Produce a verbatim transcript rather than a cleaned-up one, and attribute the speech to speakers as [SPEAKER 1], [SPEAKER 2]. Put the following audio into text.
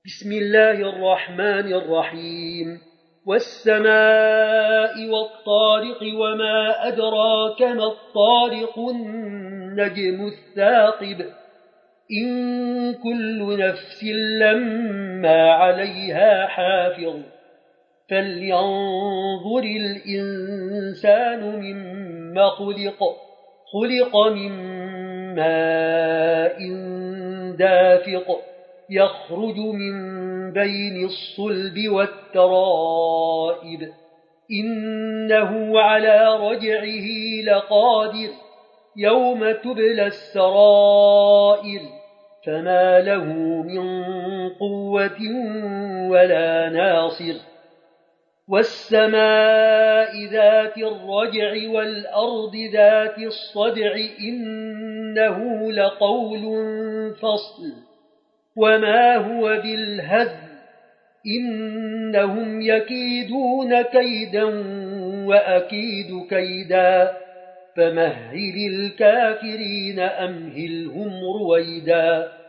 [SPEAKER 1] بسم الله الرحمن الرحيم والسماء والطارق وما أدراك ما الطارق النجم الثاقب إن كل نفس لما عليها حافظ فلينظر الإنسان مما خلق خلق من ماء دافق يخرج من بين الصلب والترائب إنه على رجعه لقادر يوم تبلى السرائر فما له من قوة ولا ناصر والسماء ذات الرجع والأرض ذات الصدع إنه لقول فصل وما هو بالهزل إنهم يكيدون كيدا وأكيد كيدا فمهل الكافرين أمهلهم رويدا